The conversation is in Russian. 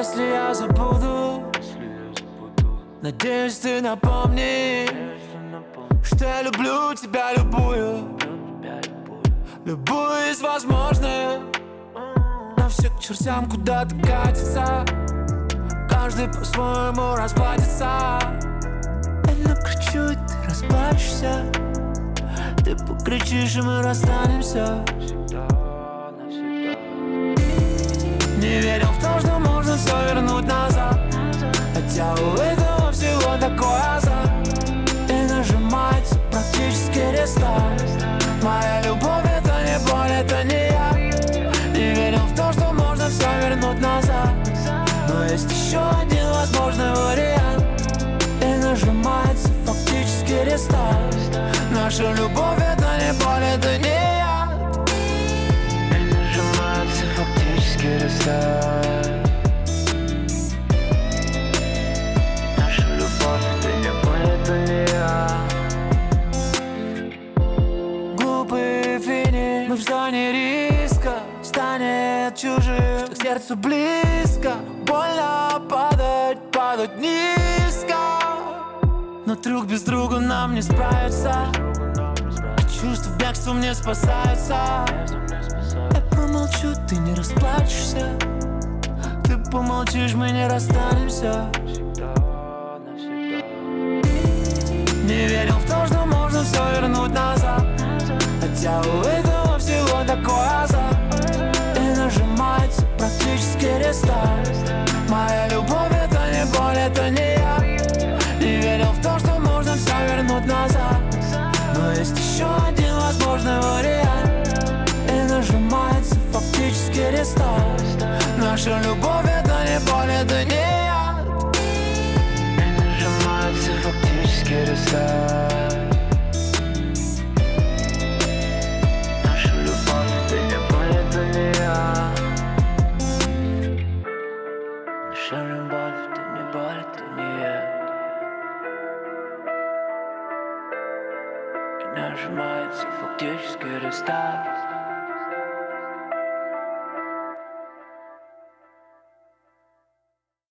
Если я забуду, надеюсь, ты напомнишь, что я люблю тебя любую, любую из возможных. Но все к чертям куда-то катится, каждый по-своему расплатится. Я накричу, и ты расплачешься, ты покричишь, и мы расстанемся. Не верил в то, что можно все вернуть назад, хотя у этого всего такой азарт. И нажимается практически рестарт. Моя любовь — это не боль, это не я. Не верил в то, что можно все вернуть назад, но есть еще один возможный вариант. И нажимается фактически рестарт. Наша любовь — это не боль, это не я. И нажимается фактически рестарт. Наша любовь — это не боль, это не я. Глупый финиш, мы в зоне риска, станет чужим, что к сердцу близко. Больно падать, падать низко, но друг без друга нам не справиться. От чувств бегством не спасаются. Я промолчу, ты не расплачешься, ты помолчишь, мы не расстанемся. Не верил в то, что можно все вернуть назад, хотя у этого всего такой азарт. И нажимается практически рестарт. Моя любовь — это не боль, это не я. Не верил в то, что можно все вернуть назад, но есть еще один возможный вариант. И нажимается фактически рестарт. Наша любовь — это не боль, это не я. И нажимается фактически рестарт. Наша любовь — это не боль, это не я. Наша любовь — это не боль, это не я. И нажимается фактически рестарт.